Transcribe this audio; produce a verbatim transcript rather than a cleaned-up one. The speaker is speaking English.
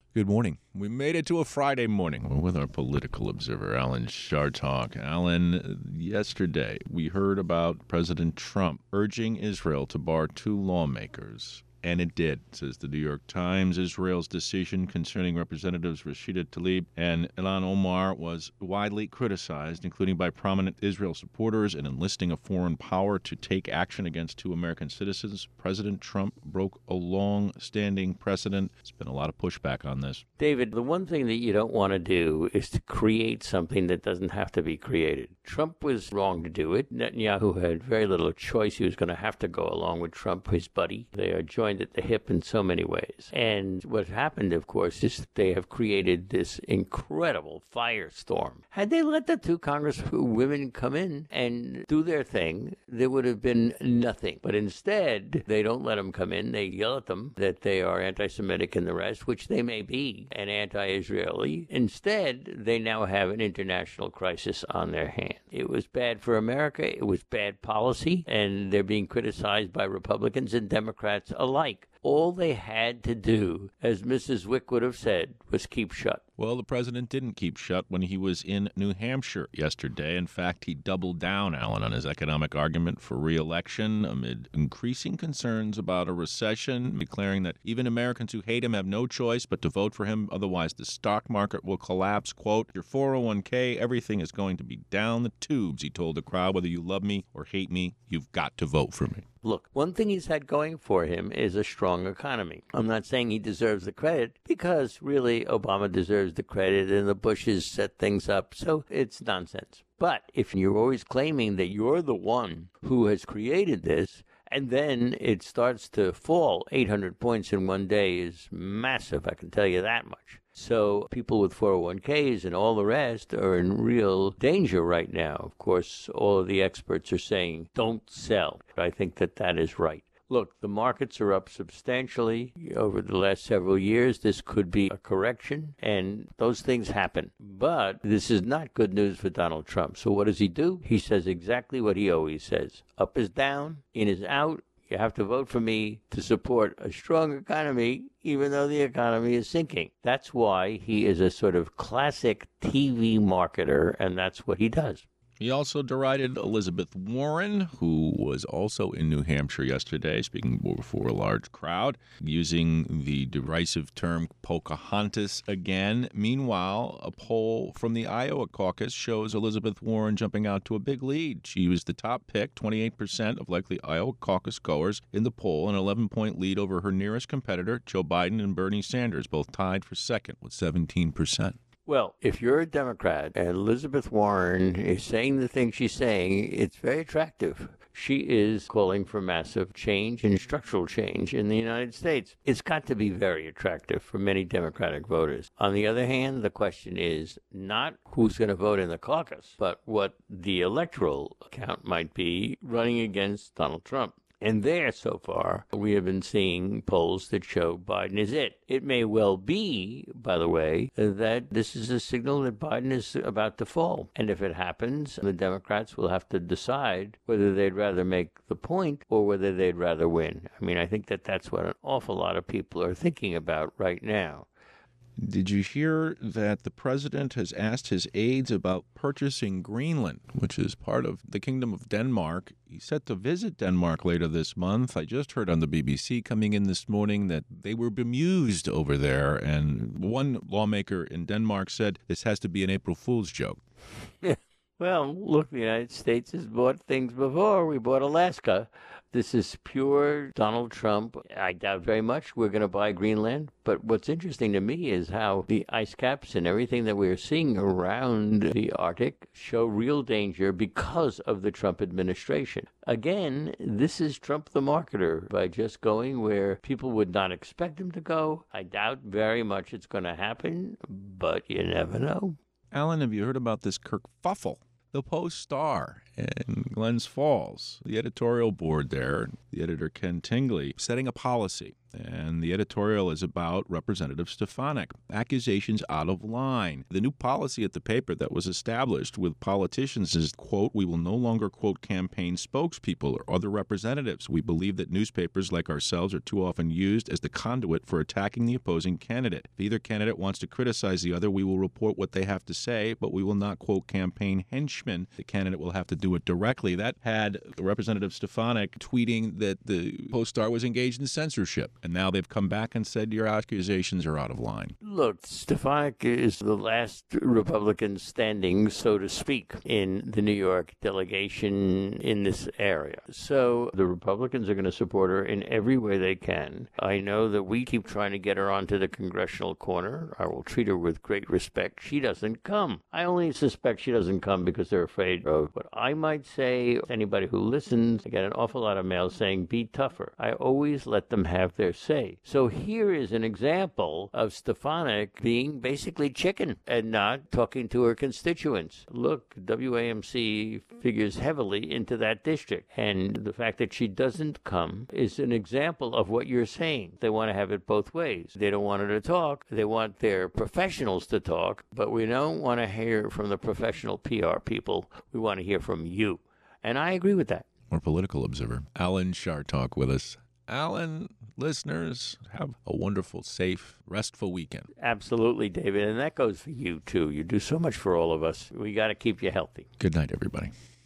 Good morning. We made it to a Friday morning. We're with our political observer, Alan Chartock. Alan, yesterday we heard about President Trump urging Israel to bar two lawmakers. And it did, says the New York Times. Israel's decision concerning Representatives Rashida Tlaib and Ilhan Omar was widely criticized, including by prominent Israel supporters, in enlisting a foreign power to take action against two American citizens. President Trump broke a long-standing precedent. There's been a lot of pushback on this. David, the one thing that you don't want to do is to create something that doesn't have to be created. Trump was wrong to do it. Netanyahu had very little choice. He was going to have to go along with Trump, his buddy. They are joined at the hip in so many ways. And what happened, of course, is that they have created this incredible firestorm. Had they let the two congresswomen come in and do their thing, there would have been nothing. But instead, they don't let them come in. They yell at them that they are anti-Semitic and the rest, which they may be, and anti-Israeli. Instead, they now have an international crisis on their hands. It was bad for America. It was bad policy, and they're being criticized by Republicans and Democrats alike. All they had to do, as Missus Wick would have said, was keep shut. Well, the president didn't keep shut when he was in New Hampshire yesterday. In fact, he doubled down, Alan, on his economic argument for re-election amid increasing concerns about a recession, declaring that even Americans who hate him have no choice but to vote for him, otherwise the stock market will collapse. Quote, your four oh one k, everything is going to be down the tubes, he told the crowd. Whether you love me or hate me, you've got to vote for me. Look, one thing he's had going for him is a strong economy. I'm not saying he deserves the credit, because really Obama deserves the credit and the Bushes set things up, so it's nonsense. But if you're always claiming that you're the one who has created this, and then it starts to fall, eight hundred points in one day is massive, I can tell you that much. So people with four oh one k's and all the rest are in real danger right now. Of course, all of the experts are saying, don't sell. But I think that that is right. Look, the markets are up substantially over the last several years. This could be a correction, and those things happen. But this is not good news for Donald Trump. So what does he do? He says exactly what he always says. Up is down, in is out. You have to vote for me to support a strong economy, even though the economy is sinking. That's why he is a sort of classic T V marketer, and that's what he does. He also derided Elizabeth Warren, who was also in New Hampshire yesterday, speaking before a large crowd, using the derisive term Pocahontas again. Meanwhile, a poll from the Iowa caucus shows Elizabeth Warren jumping out to a big lead. She was the top pick, twenty-eight percent of likely Iowa caucus goers in the poll, an eleven-point lead over her nearest competitor, Joe Biden and Bernie Sanders, both tied for second with seventeen percent. Well, if you're a Democrat and Elizabeth Warren is saying the things she's saying, it's very attractive. She is calling for massive change and structural change in the United States. It's got to be very attractive for many Democratic voters. On the other hand, the question is not who's going to vote in the caucus, but what the electoral count might be running against Donald Trump. And there, so far, we have been seeing polls that show Biden is it. It may well be, by the way, that this is a signal that Biden is about to fall. And if it happens, the Democrats will have to decide whether they'd rather make the point or whether they'd rather win. I mean, I think that that's what an awful lot of people are thinking about right now. Did you hear that the president has asked his aides about purchasing Greenland, which is part of the Kingdom of Denmark? He's set to visit Denmark later this month. I just heard on the B B C coming in this morning that they were bemused over there, and one lawmaker in Denmark said this has to be an April Fool's joke. Yeah. Well, look, the United States has bought things before. We bought Alaska. This is pure Donald Trump. I doubt very much we're going to buy Greenland. But what's interesting to me is how the ice caps and everything that we're seeing around the Arctic show real danger because of the Trump administration. Again, this is Trump the marketer by just going where people would not expect him to go. I doubt very much it's going to happen, but you never know. Alan, have you heard about this kerfuffle? The Post Star in Glens Falls. The editorial board there, the editor Ken Tingley, setting a policy. And the editorial is about Representative Stefanik. Accusations out of line. The new policy at the paper that was established with politicians is, quote, we will no longer quote campaign spokespeople or other representatives. We believe that newspapers like ourselves are too often used as the conduit for attacking the opposing candidate. If either candidate wants to criticize the other, we will report what they have to say, but we will not quote campaign henchmen. The candidate will have to do it directly. That had Representative Stefanik tweeting that the Post-Star was engaged in censorship. And now they've come back and said your accusations are out of line. Look, Stefanik is the last Republican standing, so to speak, in the New York delegation in this area. So the Republicans are going to support her in every way they can. I know that we keep trying to get her onto the congressional corner. I will treat her with great respect. She doesn't come. I only suspect she doesn't come because they're afraid of what I might say. Anybody who listens, I get an awful lot of mail saying, be tougher. I always let them have their say. So here is an example of Stefanik being basically chicken and not talking to her constituents. Look, W A M C figures heavily into that district. And the fact that she doesn't come is an example of what you're saying. They want to have it both ways. They don't want her to talk. They want their professionals to talk. But we don't want to hear from the professional P R people. We want to hear from you. And I agree with that. More political observer, Alan Chartock with us. Alan, listeners, have a wonderful, safe, restful weekend. Absolutely, David. And that goes for you, too. You do so much for all of us. We got to keep you healthy. Good night, everybody.